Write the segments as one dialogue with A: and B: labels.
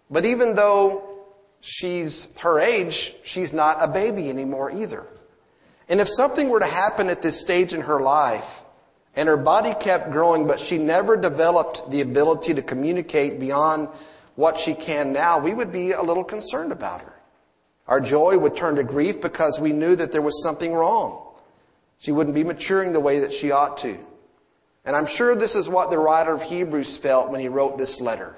A: But even though she's her age, she's not a baby anymore either. And if something were to happen at this stage in her life, and her body kept growing, but she never developed the ability to communicate beyond what she can now, we would be a little concerned about her. Our joy would turn to grief because we knew that there was something wrong. She wouldn't be maturing the way that she ought to. And I'm sure this is what the writer of Hebrews felt when he wrote this letter.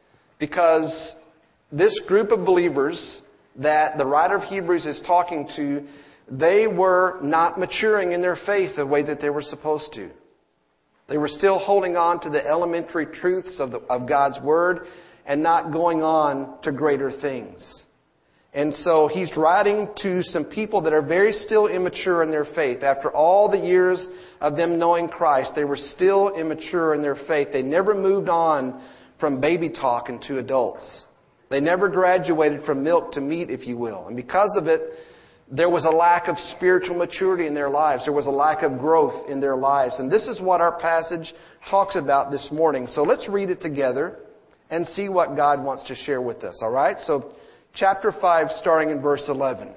A: Because this group of believers that the writer of Hebrews is talking to, they were not maturing in their faith the way that they were supposed to. They were still holding on to the elementary truths of God's Word and not going on to greater things. And so he's writing to some people that are very still immature in their faith. After all the years of them knowing Christ, they were still immature in their faith. They never moved on from baby talk into adults. They never graduated from milk to meat, if you will. And because of it, there was a lack of spiritual maturity in their lives. There was a lack of growth in their lives. And this is what our passage talks about this morning. So let's read it together and see what God wants to share with us. All right? So chapter 5, starting in verse 11.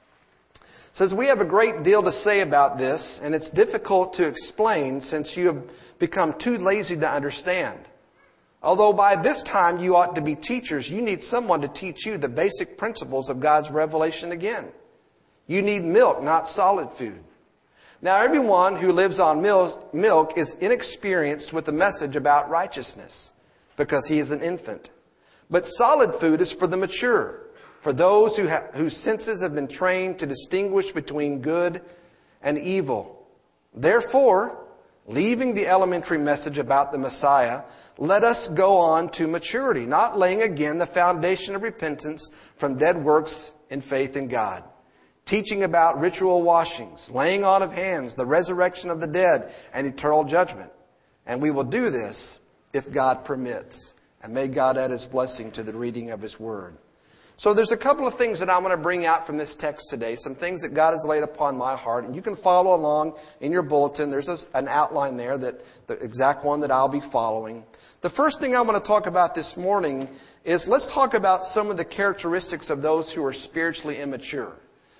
A: Says, we have a great deal to say about this, and it's difficult to explain since you have become too lazy to understand. Although by this time you ought to be teachers, you need someone to teach you the basic principles of God's revelation again. You need milk, not solid food. Now everyone who lives on milk is inexperienced with the message about righteousness, because he is an infant. But solid food is for the mature, for those whose senses have been trained to distinguish between good and evil. Therefore, leaving the elementary message about the Messiah, let us go on to maturity, not laying again the foundation of repentance from dead works in faith in God. Teaching about ritual washings, laying on of hands, the resurrection of the dead, and eternal judgment. And we will do this if God permits. And may God add His blessing to the reading of His Word. So there's a couple of things that I'm going to bring out from this text today. Some things that God has laid upon my heart. And you can follow along in your bulletin. There's an outline there, that the exact one that I'll be following. The first thing I want to talk about this morning is let's talk about some of the characteristics of those who are spiritually immature.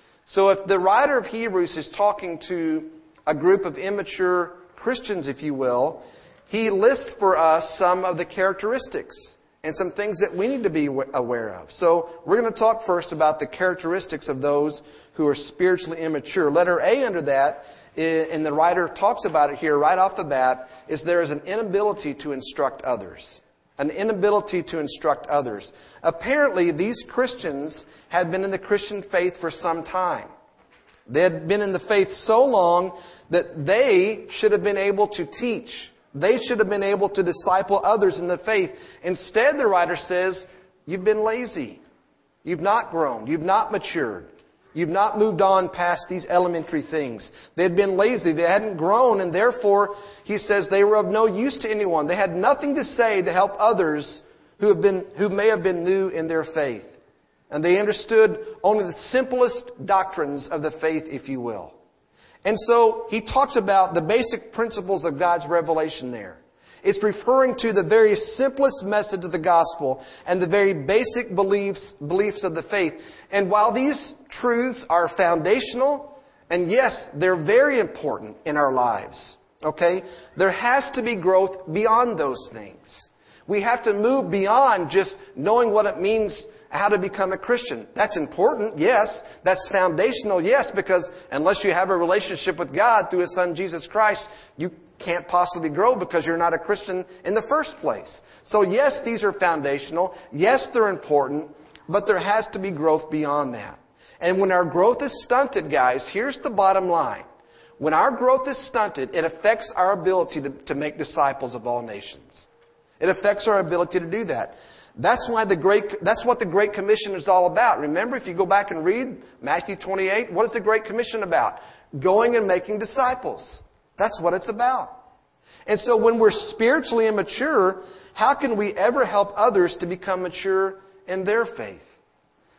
A: So if the writer of Hebrews is talking to a group of immature Christians, if you will, he lists for us some of the characteristics and some things that we need to be aware of. So we're going to talk first about the characteristics of those who are spiritually immature. Letter A under that, and the writer talks about it here right off the bat, is there is an inability to instruct others. An inability to instruct others. Apparently, these Christians had been in the Christian faith for some time. They had been in the faith so long that they should have been able to teach. They should have been able to disciple others in the faith. Instead, the writer says, you've been lazy. You've not grown. You've not matured. You've not moved on past these elementary things. They had been lazy. They hadn't grown, and therefore, he says, they were of no use to anyone. They had nothing to say to help others who may have been new in their faith. And they understood only the simplest doctrines of the faith, if you will. And so he talks about the basic principles of God's revelation there. It's referring to the very simplest message of the gospel and the very basic beliefs of the faith. And while these truths are foundational, and yes, they're very important in our lives, okay, there has to be growth beyond those things. We have to move beyond just knowing what it means, how to become a Christian. That's important, yes. That's foundational, yes, because unless you have a relationship with God through His Son Jesus Christ, you can't possibly grow because you're not a Christian in the first place. So yes, these are foundational. Yes, they're important, but there has to be growth beyond that. And when our growth is stunted, guys, here's the bottom line. When our growth is stunted, it affects our ability to make disciples of all nations. It affects our ability to do that. That's what the Great Commission is all about. Remember, if you go back and read Matthew 28, what is the Great Commission about? Going and making disciples. That's what it's about. And so when we're spiritually immature, how can we ever help others to become mature in their faith?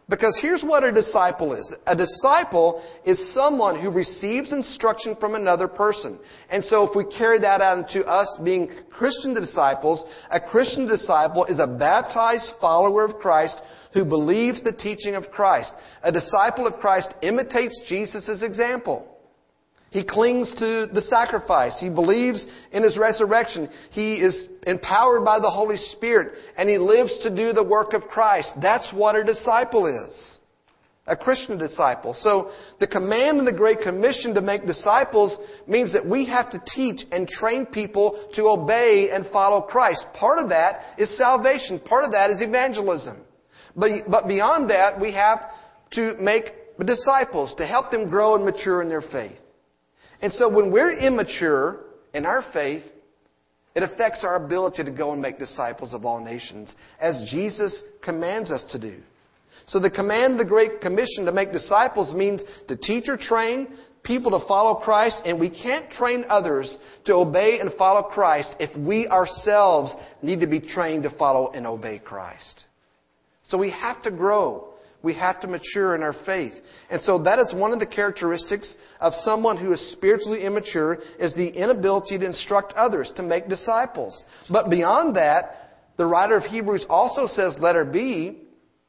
A: Because here's what a disciple is. A disciple is someone who receives instruction from another person. And so if we carry that out into us being Christian disciples, a Christian disciple is a baptized follower of Christ who believes the teaching of Christ. A disciple of Christ imitates Jesus' example. He clings to the sacrifice. He believes in His resurrection. He is empowered by the Holy Spirit, and he lives to do the work of Christ. That's what a disciple is. A Christian disciple. So the command in the Great Commission to make disciples means that we have to teach and train people to obey and follow Christ. Part of that is salvation. Part of that is evangelism. But beyond that, we have to make disciples to help them grow and mature in their faith. And so when we're immature in our faith, it affects our ability to go and make disciples of all nations, as Jesus commands us to do. So the command of the Great Commission to make disciples means to teach or train people to follow Christ, and we can't train others to obey and follow Christ if we ourselves need to be trained to follow and obey Christ. So we have to grow. We have to mature in our faith. And so that is one of the characteristics of someone who is spiritually immature, is the inability to instruct others, to make disciples. But beyond that, the writer of Hebrews also says, letter B,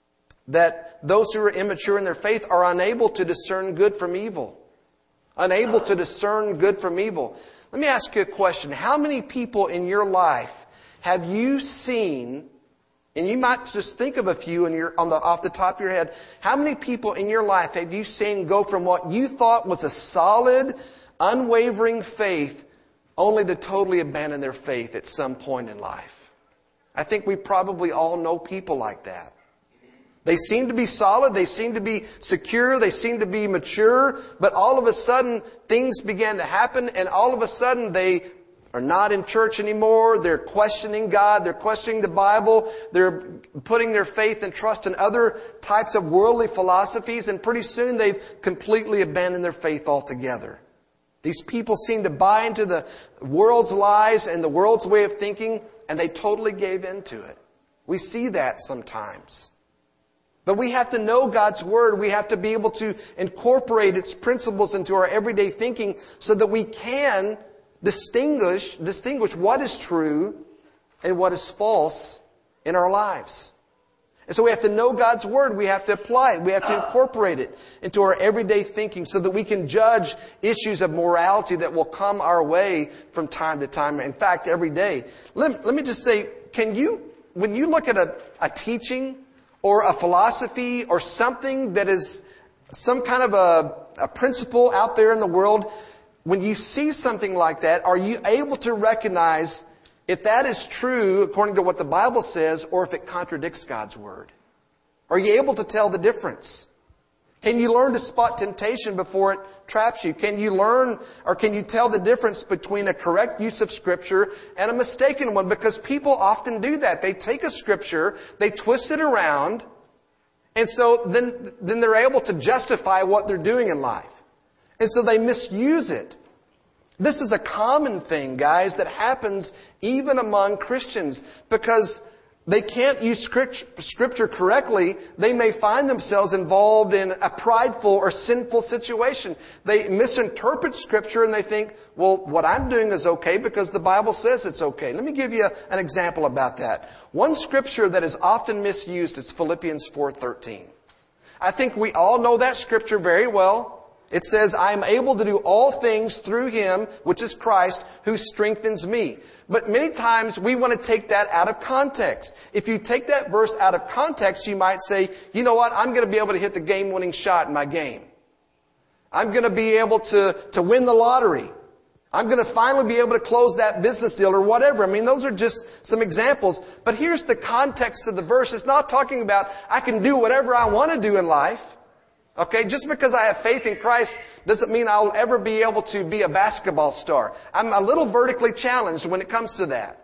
A: that those who are immature in their faith are unable to discern good from evil. Unable to discern good from evil. Let me ask you a question. How many people in your life have you seen, and you might just think of a few off the top of your head. How many people in your life have you seen go from what you thought was a solid, unwavering faith only to totally abandon their faith at some point in life? I think we probably all know people like that. They seem to be solid, they seem to be secure, they seem to be mature, but all of a sudden things began to happen, and all of a sudden they are not in church anymore. They're questioning God. They're questioning the Bible. They're putting their faith and trust in other types of worldly philosophies. And pretty soon they've completely abandoned their faith altogether. These people seem to buy into the world's lies and the world's way of thinking, and they totally gave in to it. We see that sometimes. But we have to know God's Word. We have to be able to incorporate its principles into our everyday thinking so that we can distinguish what is true and what is false in our lives. And so we have to know God's Word. We have to apply it. We have to incorporate it into our everyday thinking so that we can judge issues of morality that will come our way from time to time. In fact, every day. Let me just say, when you look at a teaching or a philosophy or something that is some kind of a principle out there in the world, when you see something like that, are you able to recognize if that is true according to what the Bible says or if it contradicts God's Word? Are you able to tell the difference? Can you learn to spot temptation before it traps you? Can you learn or can you tell the difference between a correct use of Scripture and a mistaken one? Because people often do that. They take a Scripture, they twist it around, and so then they're able to justify what they're doing in life. And so they misuse it. This is a common thing, guys, that happens even among Christians because they can't use Scripture correctly. They may find themselves involved in a prideful or sinful situation. They misinterpret Scripture and they think, well, what I'm doing is okay because the Bible says it's okay. Let me give you an example about that. One Scripture that is often misused is Philippians 4:13. I think we all know that Scripture very well. It says, I am able to do all things through Him, which is Christ, who strengthens me. But many times we want to take that out of context. If you take that verse out of context, you might say, you know what, I'm going to be able to hit the game-winning shot in my game. I'm going to be able to win the lottery. I'm going to finally be able to close that business deal or whatever. I mean, those are just some examples. But here's the context of the verse. It's not talking about I can do whatever I want to do in life. Okay, just because I have faith in Christ doesn't mean I'll ever be able to be a basketball star. I'm a little vertically challenged when it comes to that.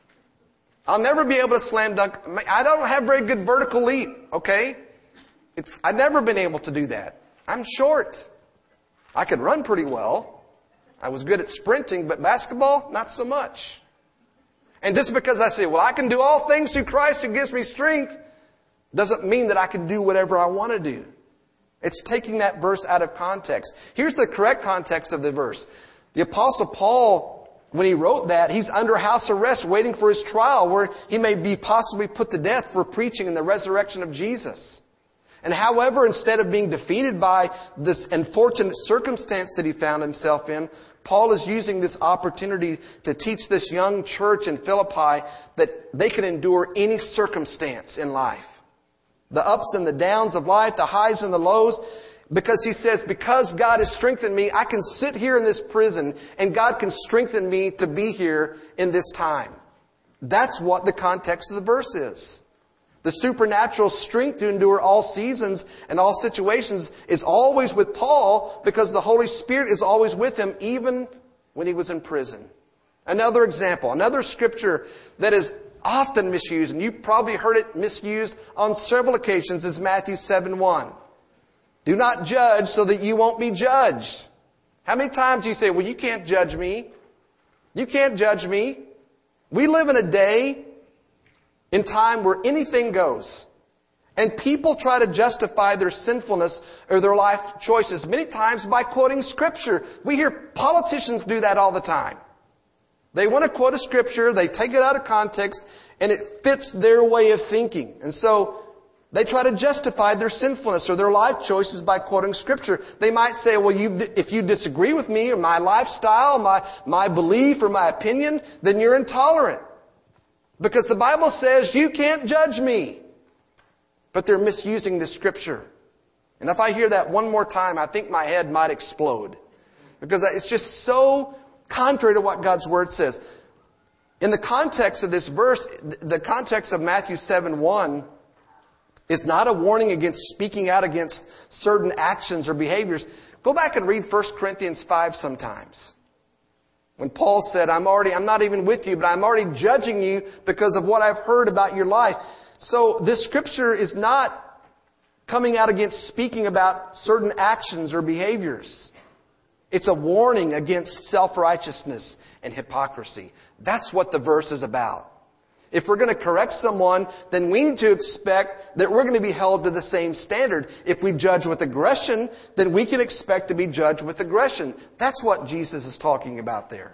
A: I'll never be able to slam dunk. I don't have very good vertical leap, okay? I've never been able to do that. I'm short. I could run pretty well. I was good at sprinting, but basketball, not so much. And just because I say, well, I can do all things through Christ who gives me strength, Doesn't mean that I can do whatever I want to do. It's taking that verse out of context. Here's the correct context of the verse. The Apostle Paul, when he wrote that, he's under house arrest waiting for his trial where he may be possibly put to death for preaching in the resurrection of Jesus. And however, instead of being defeated by this unfortunate circumstance that he found himself in, Paul is using this opportunity to teach this young church in Philippi that they can endure any circumstance in life. The ups and the downs of life, the highs and the lows. Because he says, because God has strengthened me, I can sit here in this prison and God can strengthen me to be here in this time. That's what the context of the verse is. The supernatural strength to endure all seasons and all situations is always with Paul because the Holy Spirit is always with him even when he was in prison. Another example, another scripture that is often misused, and you've probably heard it misused on several occasions, is Matthew 7:1. Do not judge so that you won't be judged. How many times do you say, well, you can't judge me. You can't judge me. We live in a day in time where anything goes. And people try to justify their sinfulness or their life choices many times by quoting Scripture. We hear politicians do that all the time. They want to quote a Scripture, they take it out of context, and it fits their way of thinking. And so they try to justify their sinfulness or their life choices by quoting Scripture. They might say, well, if you disagree with me or my lifestyle, my belief or my opinion, then you're intolerant. Because the Bible says you can't judge me. But they're misusing the Scripture. And if I hear that one more time, I think my head might explode. Because it's just so contrary to what God's Word says. In the context of this verse, the context of Matthew 7:1 is not a warning against speaking out against certain actions or behaviors. Go back and read 1 Corinthians 5 sometimes. When Paul said, I'm not even with you, but I'm already judging you because of what I've heard about your life. So this scripture is not coming out against speaking about certain actions or behaviors. It's a warning against self-righteousness and hypocrisy. That's what the verse is about. If we're going to correct someone, then we need to expect that we're going to be held to the same standard. If we judge with aggression, then we can expect to be judged with aggression. That's what Jesus is talking about there.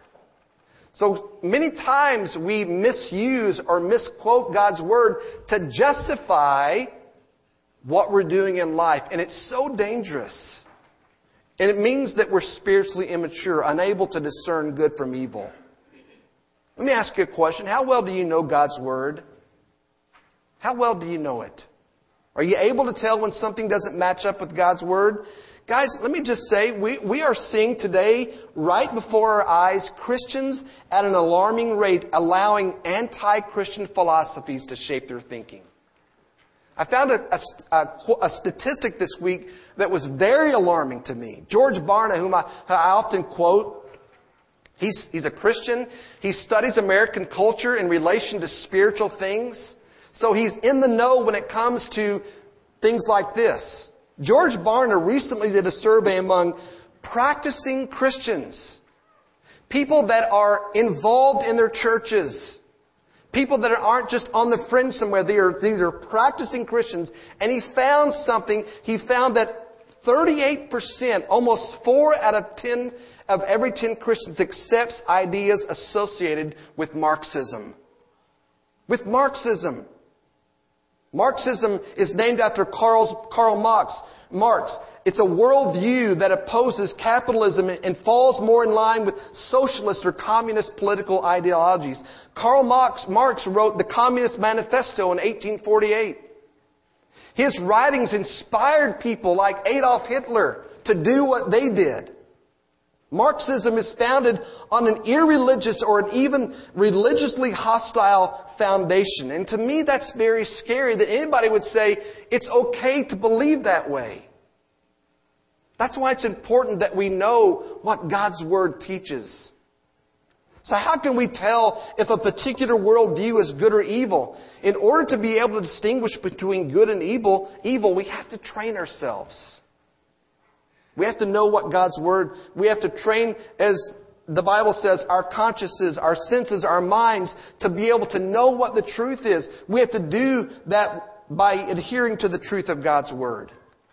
A: So many times we misuse or misquote God's Word to justify what we're doing in life. And it's so dangerous. And it means that we're spiritually immature, unable to discern good from evil. Let me ask you a question. How well do you know God's Word? How well do you know it? Are you able to tell when something doesn't match up with God's Word? Guys, let me just say, we are seeing today, right before our eyes, Christians at an alarming rate allowing anti-Christian philosophies to shape their thinking. I found a statistic this week that was very alarming to me. George Barna, whom I often quote, he's a Christian. He studies American culture in relation to spiritual things. So he's in the know when it comes to things like this. George Barna recently did a survey among practicing Christians, people that are involved in their churches, people that aren't just on the fringe somewhere. They're practicing Christians. And he found something. He found that 38%, almost 4 out of 10 of every 10 Christians accepts ideas associated with Marxism. With Marxism. Marxism is named after Karl Marx. It's a worldview that opposes capitalism and falls more in line with socialist or communist political ideologies. Karl Marx wrote the Communist Manifesto in 1848. His writings inspired people like Adolf Hitler to do what they did. Marxism is founded on an irreligious or an even religiously hostile foundation. And to me, that's very scary that anybody would say it's okay to believe that way. That's why it's important that we know what God's Word teaches. So how can we tell if a particular worldview is good or evil? In order to be able to distinguish between good and evil, we have to train ourselves. We have to know what God's Word, we have to train, as the Bible says, our consciences, our senses, our minds to be able to know what the truth is. We have to do that by adhering to the truth of God's Word.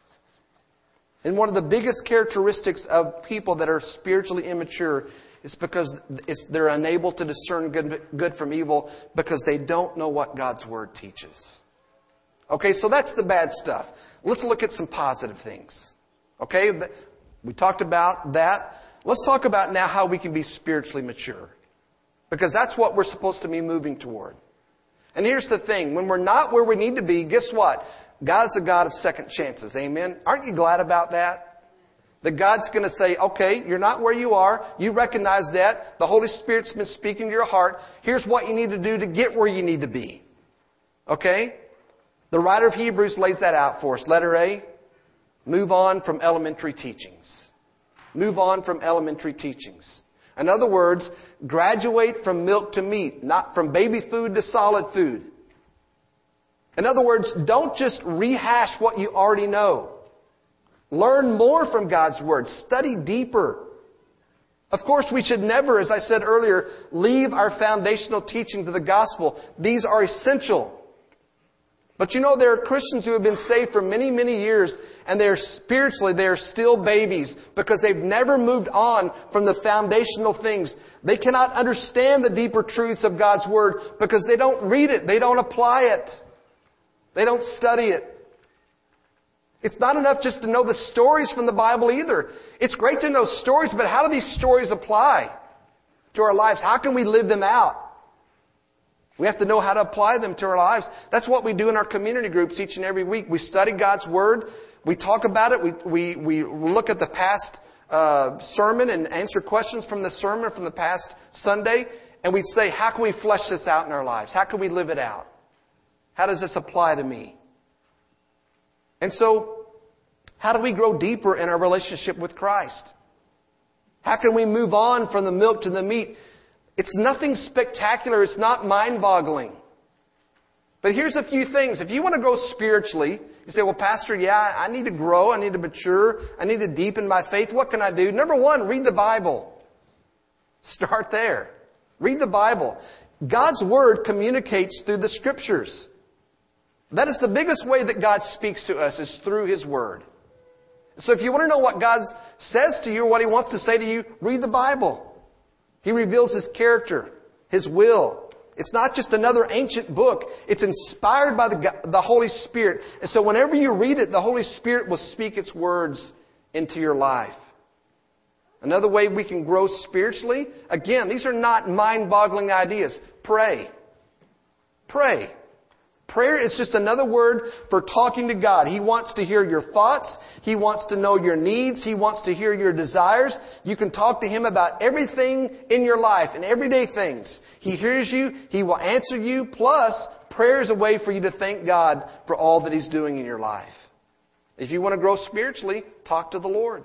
A: And one of the biggest characteristics of people that are spiritually immature is because they're unable to discern good from evil because they don't know what God's Word teaches. Okay, so that's the bad stuff. Let's look at some positive things. Okay, we talked about that. Let's talk about now how we can be spiritually mature. Because that's what we're supposed to be moving toward. And here's the thing. When we're not where we need to be, guess what? God is a God of second chances. Amen? Aren't you glad about that? That God's going to say, okay, you're not where you are. You recognize that. The Holy Spirit's been speaking to your heart. Here's what you need to do to get where you need to be. Okay? The writer of Hebrews lays that out for us. Letter A, move on from elementary teachings. Move on from elementary teachings. In other words, graduate from milk to meat, not from baby food to solid food. In other words, don't just rehash what you already know. Learn more from God's Word. Study deeper. Of course, we should never, as I said earlier, leave our foundational teachings of the gospel. These are essential. But you know, there are Christians who have been saved for many, many years, and they are still babies because they've never moved on from the foundational things. They cannot understand the deeper truths of God's Word because they don't read it. They don't apply it. They don't study it. It's not enough just to know the stories from the Bible either. It's great to know stories, but how do these stories apply to our lives? How can we live them out? We have to know how to apply them to our lives. That's what we do in our community groups each and every week. We study God's Word. We talk about it. We look at the past sermon and answer questions from the sermon from the past Sunday. And we say, how can we flesh this out in our lives? How can we live it out? How does this apply to me? And so, how do we grow deeper in our relationship with Christ? How can we move on from the milk to the meat? It's nothing spectacular. It's not mind-boggling. But here's a few things. If you want to grow spiritually, you say, well, Pastor, yeah, I need to grow. I need to mature. I need to deepen my faith. What can I do? Number one, read the Bible. Start there. Read the Bible. God's Word communicates through the Scriptures. That is the biggest way that God speaks to us is through His Word. So if you want to know what God says to you or what He wants to say to you, read the Bible. He reveals His character, His will. It's not just another ancient book. It's inspired by the Holy Spirit. And so whenever you read it, the Holy Spirit will speak its words into your life. Another way we can grow spiritually, again, these are not mind-boggling ideas. Pray. Pray. Prayer is just another word for talking to God. He wants to hear your thoughts. He wants to know your needs. He wants to hear your desires. You can talk to Him about everything in your life and everyday things. He hears you. He will answer you. Plus, prayer is a way for you to thank God for all that He's doing in your life. If you want to grow spiritually, talk to the Lord.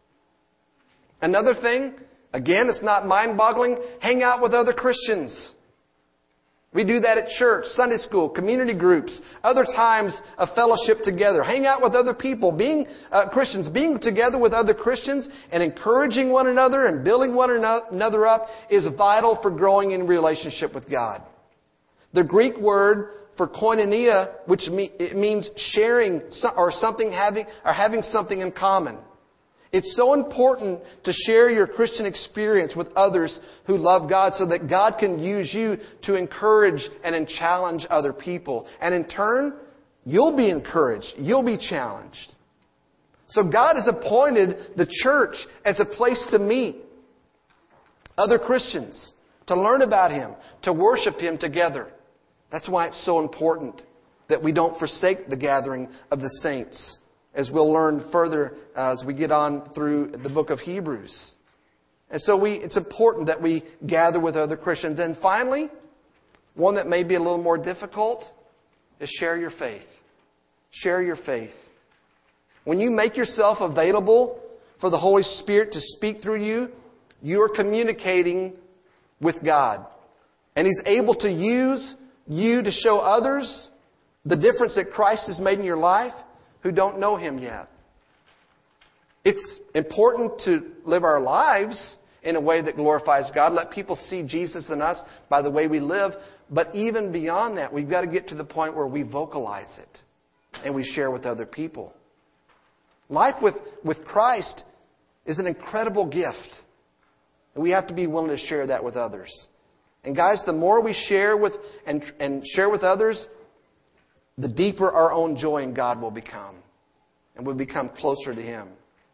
A: Another thing, again, it's not mind-boggling. Hang out with other Christians. We do that at church, Sunday school, community groups, other times of fellowship together. Hang out with other people, being Christians, being together with other Christians and encouraging one another and building one another up is vital for growing in relationship with God. The Greek word for koinonia, which means sharing or having something in common. It's so important to share your Christian experience with others who love God so that God can use you to encourage and challenge other people. And in turn, you'll be encouraged. You'll be challenged. So God has appointed the church as a place to meet other Christians, to learn about Him, to worship Him together. That's why it's so important that we don't forsake the gathering of the saints, as we'll learn further as we get on through the book of Hebrews. And so it's important that we gather with other Christians. And finally, one that may be a little more difficult is share your faith. Share your faith. When you make yourself available for the Holy Spirit to speak through you, you are communicating with God. And He's able to use you to show others the difference that Christ has made in your life who don't know Him yet. It's important to live our lives in a way that glorifies God. Let people see Jesus in us by the way we live. But even beyond that, we've got to get to the point where we vocalize it and we share with other people. Life with Christ is an incredible gift. And we have to be willing to share that with others. And guys, the more we share with and share with others, the deeper our own joy in God will become. And we'll become closer to Him.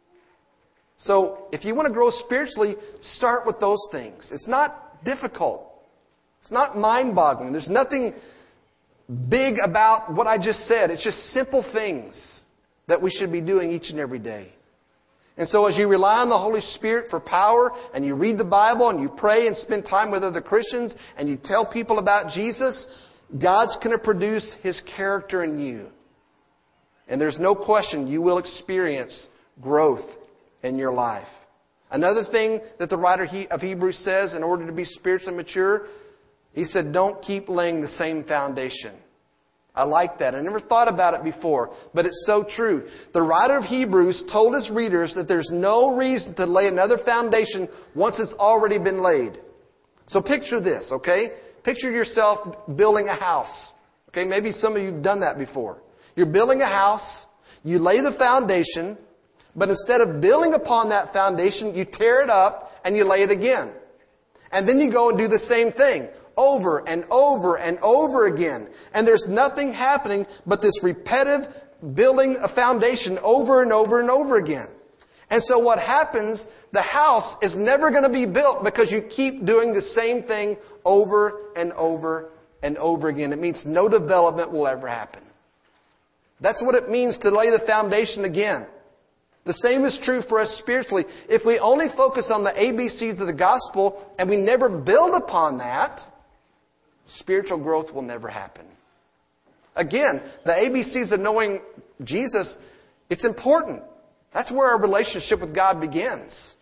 A: So, if you want to grow spiritually, start with those things. It's not difficult. It's not mind-boggling. There's nothing big about what I just said. It's just simple things that we should be doing each and every day. And so as you rely on the Holy Spirit for power, and you read the Bible, and you pray and spend time with other Christians, and you tell people about Jesus, God's going to produce His character in you. And there's no question you will experience growth in your life. Another thing that the writer of Hebrews says in order to be spiritually mature, he said, don't keep laying the same foundation. I like that. I never thought about it before, but it's so true. The writer of Hebrews told his readers that there's no reason to lay another foundation once it's already been laid. So picture this, okay? Picture yourself building a house. Okay, maybe some of you have done that before. You're building a house, you lay the foundation, but instead of building upon that foundation, you tear it up and you lay it again. And then you go and do the same thing over and over and over again. And there's nothing happening but this repetitive building a foundation over and over and over again. And so what happens, the house is never going to be built because you keep doing the same thing over and over and over again. It means no development will ever happen. That's what it means to lay the foundation again. The same is true for us spiritually. If we only focus on the ABCs of the gospel and we never build upon that, spiritual growth will never happen. Again, the ABCs of knowing Jesus, it's important. That's where our relationship with God begins.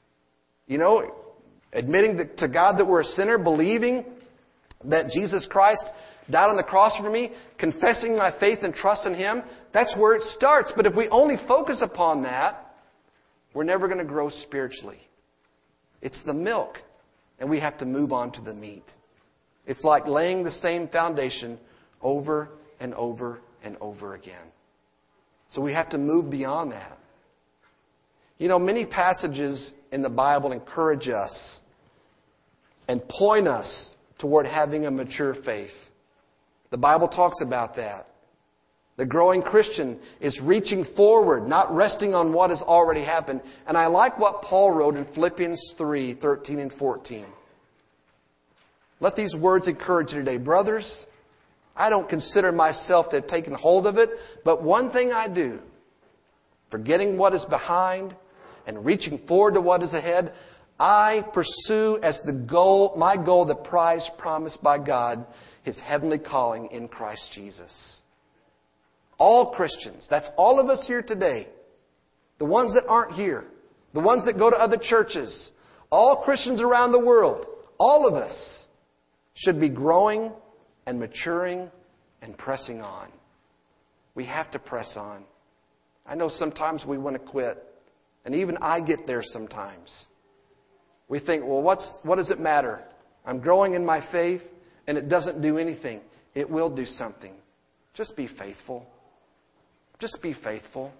A: You know, admitting to God that we're a sinner, believing that Jesus Christ died on the cross for me, confessing my faith and trust in Him, that's where it starts. But if we only focus upon that, we're never going to grow spiritually. It's the milk, and we have to move on to the meat. It's like laying the same foundation over and over and over again. So we have to move beyond that. You know, many passages in the Bible encourage us and point us toward having a mature faith. The Bible talks about that. The growing Christian is reaching forward, not resting on what has already happened. And I like what Paul wrote in Philippians 3:13 and 14. Let these words encourage you today. Brothers, I don't consider myself to have taken hold of it, but one thing I do, forgetting what is behind and reaching forward to what is ahead, I pursue as my goal, the prize promised by God, His heavenly calling in Christ Jesus. All Christians, that's all of us here today. The ones that aren't here, the ones that go to other churches, all Christians around the world, all of us should be growing and maturing and pressing on. We have to press on. I know sometimes we want to quit, and even I get there sometimes. We think, well, what does it matter? I'm growing in my faith, and it doesn't do anything. It will do something. Just be faithful. Just be faithful.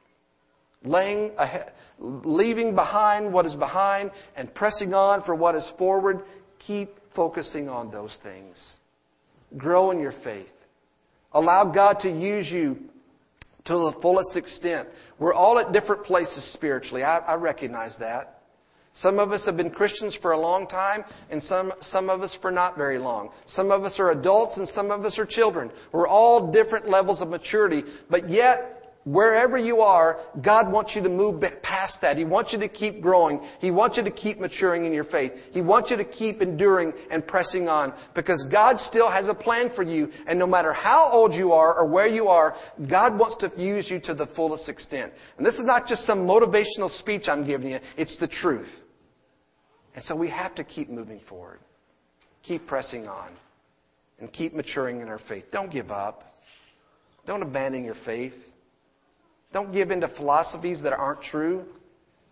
A: Leaving behind what is behind and pressing on for what is forward. Keep focusing on those things. Grow in your faith. Allow God to use you to the fullest extent. We're all at different places spiritually. I recognize that. Some of us have been Christians for a long time, and some of us for not very long. Some of us are adults, and some of us are children. We're all different levels of maturity, but yet, wherever you are, God wants you to move past that. He wants you to keep growing. He wants you to keep maturing in your faith. He wants you to keep enduring and pressing on, because God still has a plan for you, and no matter how old you are or where you are, God wants to use you to the fullest extent. And this is not just some motivational speech I'm giving you. It's the truth. And so we have to keep moving forward. Keep pressing on. And keep maturing in our faith. Don't give up. Don't abandon your faith. Don't give in to philosophies that aren't true.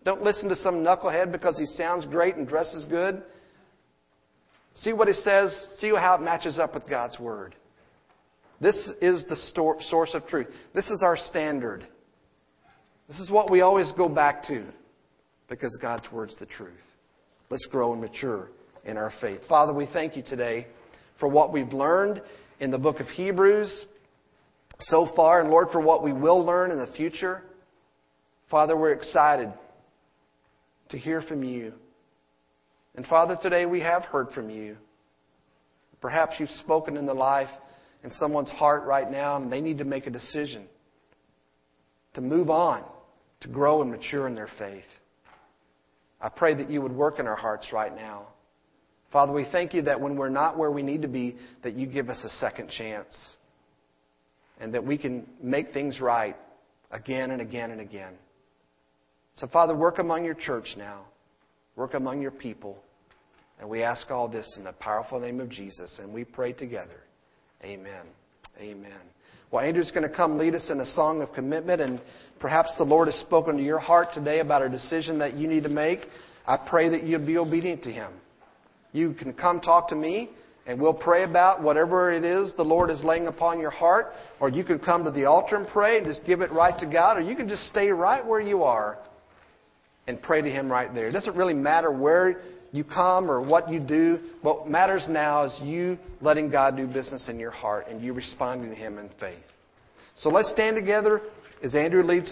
A: Don't listen to some knucklehead because he sounds great and dresses good. See what he says. See how it matches up with God's Word. This is the source of truth. This is our standard. This is what we always go back to because God's Word's the truth. Let's grow and mature in our faith. Father, we thank you today for what we've learned in the book of Hebrews so far, and Lord, for what we will learn in the future. Father, we're excited to hear from you. And Father, today we have heard from you. Perhaps you've spoken in the life in someone's heart right now, and they need to make a decision to move on, to grow and mature in their faith. I pray that you would work in our hearts right now. Father, we thank you that when we're not where we need to be, that you give us a second chance. And that we can make things right again and again and again. So Father, work among your church now. Work among your people. And we ask all this in the powerful name of Jesus. And we pray together. Amen. Amen. Well, Andrew's going to come lead us in a song of commitment. And perhaps the Lord has spoken to your heart today about a decision that you need to make. I pray that you'll be obedient to Him. You can come talk to me, and we'll pray about whatever it is the Lord is laying upon your heart. Or you can come to the altar and pray and just give it right to God. Or you can just stay right where you are and pray to Him right there. It doesn't really matter where you come or what you do. What matters now is you letting God do business in your heart and you responding to Him in faith. So let's stand together as Andrew leads.